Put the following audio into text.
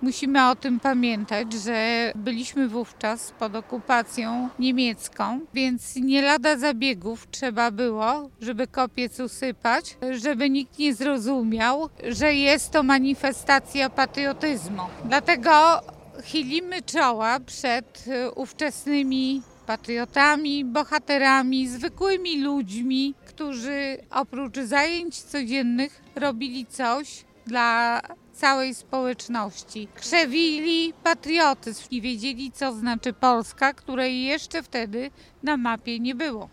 Musimy o tym pamiętać, że byliśmy wówczas pod okupacją niemiecką, więc nie lada zabiegów trzeba było, żeby kopiec usypać, żeby nikt nie zrozumiał, że jest to manifestacja patriotyzmu. Dlatego chylimy czoła przed ówczesnymi patriotami, bohaterami, zwykłymi ludźmi, którzy oprócz zajęć codziennych robili coś dla całej społeczności. Krzewili patriotyzm i wiedzieli, co znaczy Polska, której jeszcze wtedy na mapie nie było.